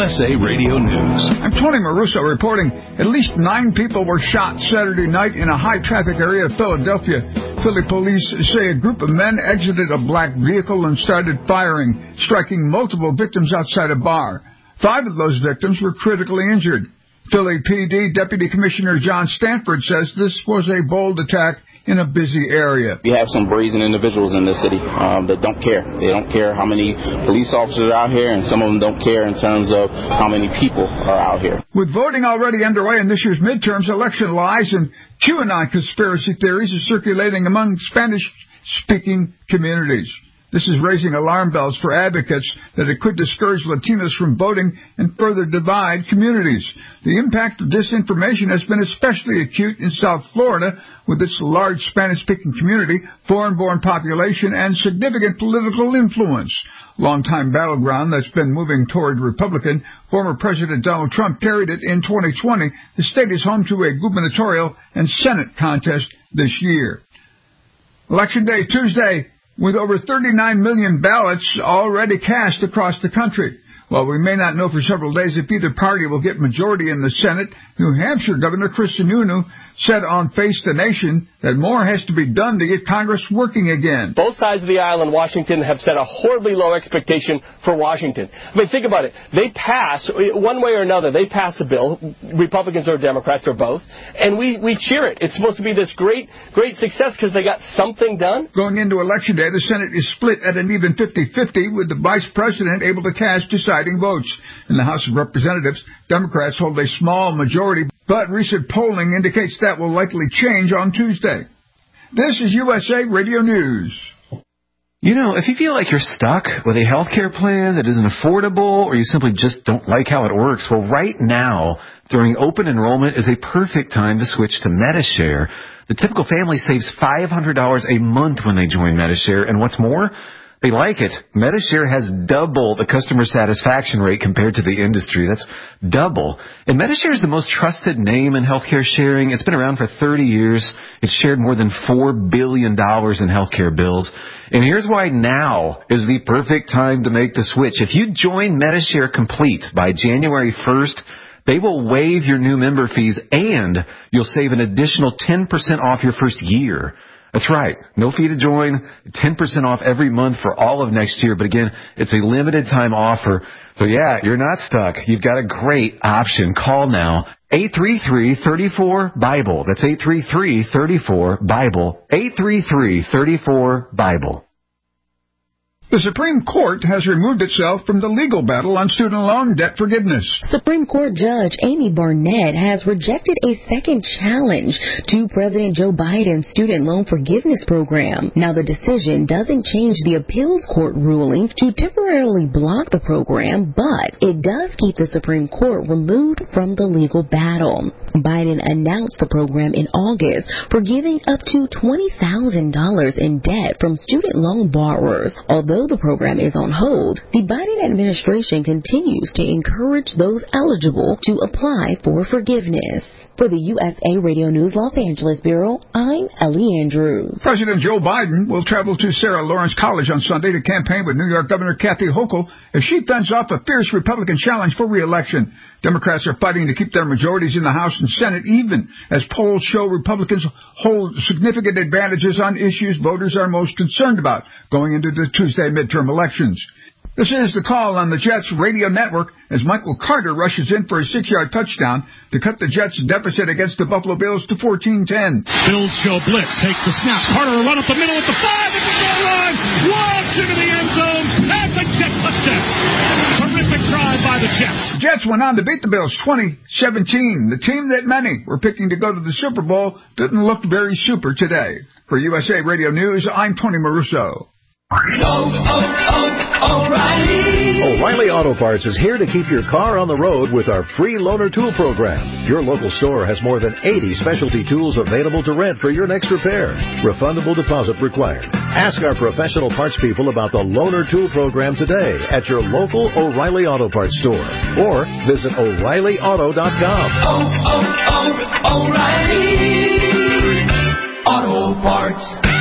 USA Radio News. I'm Tony Maruso reporting at least 9 people were shot Saturday night in a high-traffic area of Philadelphia. Philly police say a group of men exited a black vehicle and started firing, striking multiple victims outside a bar. 5 of those victims were critically injured. Philly PD Deputy Commissioner John Stanford says this was a bold attack in a busy area. We have some brazen individuals in this city that don't care. They don't care how many police officers are out here, and some of them don't care in terms of how many people are out here. With voting already underway in this year's midterms, election lies and QAnon conspiracy theories are circulating among Spanish-speaking communities. This is raising alarm bells for advocates that it could discourage Latinos from voting and further divide communities. The impact of disinformation has been especially acute in South Florida, with its large Spanish-speaking community, foreign-born population, and significant political influence. Longtime battleground that's been moving toward Republican, former President Donald Trump carried it in 2020. The state is home to a gubernatorial and Senate contest this year. Election Day Tuesday, with over 39 million ballots already cast across the country. While we may not know for several days if either party will get majority in the Senate, New Hampshire Governor Chris Sununu said on Face the Nation that more has to be done to get Congress working again. Both sides of the aisle in Washington have set a horribly low expectation for Washington. I mean, think about it. They pass, one way or another, they pass a bill, Republicans or Democrats or both, and we cheer it. It's supposed to be this great success because they got something done. Going into Election Day, the Senate is split at an even 50-50, with the Vice President able to cast deciding votes. In the House of Representatives, Democrats hold a small majority, but recent polling indicates that will likely change on Tuesday. This is USA Radio News. You know, if you feel like you're stuck with a health care plan that isn't affordable, or you simply just don't like how it works, well, right now, during open enrollment, is a perfect time to switch to Medi-Share. The typical family saves $500 a month when they join Medi-Share, and what's more, they like it. Medi-Share has double the customer satisfaction rate compared to the industry. That's double. And Medi-Share is the most trusted name in healthcare sharing. It's been around for 30 years. It's shared more than $4 billion in healthcare bills. And here's why now is the perfect time to make the switch. If you join Medi-Share Complete by January 1st, they will waive your new member fees, and you'll save an additional 10% off your first year. That's right. No fee to join, 10% off every month for all of next year. But again, it's a limited time offer. So yeah, you're not stuck. You've got a great option. Call now. 833-34-BIBLE. That's 833-34-BIBLE. 833-34-BIBLE. The Supreme Court has removed itself from the legal battle on student loan debt forgiveness. Supreme Court Judge Amy Barnett has rejected a second challenge to President Joe Biden's student loan forgiveness program. Now, the decision doesn't change the appeals court ruling to temporarily block the program, but it does keep the Supreme Court removed from the legal battle. Biden announced the program in August, forgiving up to $20,000 in debt from student loan borrowers. Although the program is on hold, the Biden administration continues to encourage those eligible to apply for forgiveness. For the USA Radio News Los Angeles Bureau, I'm Ellie Andrews. President Joe Biden will travel to Sarah Lawrence College on Sunday to campaign with New York Governor Kathy Hochul as she fends off a fierce Republican challenge for re-election. Democrats are fighting to keep their majorities in the House and Senate even as polls show Republicans hold significant advantages on issues voters are most concerned about going into the Tuesday midterm elections. This is The Call on the Jets radio network as Michael Carter rushes in for a 6-yard touchdown to cut the Jets' deficit against the Buffalo Bills to 14-10. Bills show blitz, takes the snap. Carter will run up the middle at the 5 at the goal line. Walks into the end zone. That's a Jet touchdown. Terrific try by the Jets. The Jets went on to beat the Bills 2017. The team that many were picking to go to the Super Bowl didn't look very super today. For USA Radio News, I'm Tony Maruso. O'Reilly Auto Parts is here to keep your car on the road with our free loaner tool program. Your local store has more than 80 specialty tools available to rent for your next repair. Refundable deposit required. Ask our professional parts people about the loaner tool program today at your local O'Reilly Auto Parts store or visit O'ReillyAuto.com. O'Reilly Auto Parts.